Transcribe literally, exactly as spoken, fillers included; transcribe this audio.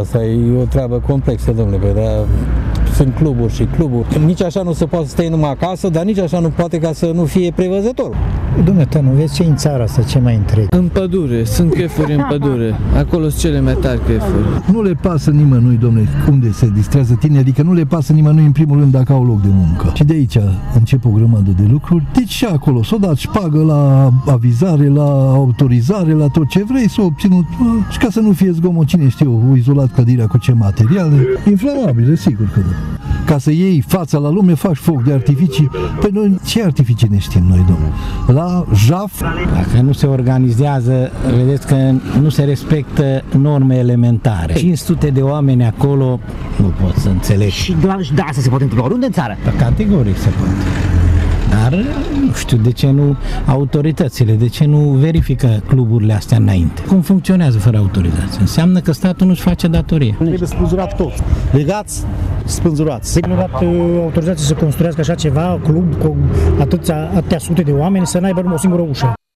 asta e o treabă complexă, domnule, păi, dar sunt cluburi și cluburi. Nici așa nu se poate să stai numai acasă, dar nici așa nu poate ca să nu fie prevăzător. Dumneata, nu vezi ce în țara asta, ce mai întreg? În pădure, sunt chefuri în pădure. Acolo sunt cele mai tari chefuri. Nu le pasă nimănui, domnule, unde se distrează tinerii, adică nu le pasă nimănui în primul rând dacă au loc de muncă. Și de aici încep o grămadă de lucruri. Deci și acolo, s-o dat șpagă la avizare, la autorizare, la tot ce vrei, s-o obținut. Și ca să nu fie zgomot, cine știe, o izolat clădirea cu ce materiale. Inflamabile, sigur că da. Ca să iei fața la lume, faci foc de artificii. Păi noi ce artificii ne știm noi, domnule? La jaf. Dacă nu se organizează, vedeți că nu se respectă norme elementare. cinci sute de oameni acolo, nu pot să înțeleg. Și da, da, asta se poate întâmpla oriunde în țară? Categoric se poate. Dar nu știu de ce nu autoritățile, de ce nu verifică cluburile astea înainte. Cum funcționează fără autorizație? Înseamnă că statul nu-și face datorie. Trebuie spânzurat tot. Legați, spânzurați. Trebuie dat autorizație să construiască așa ceva, club cu atâția, atâtea sute de oameni, să n-aibă numai o singură ușă.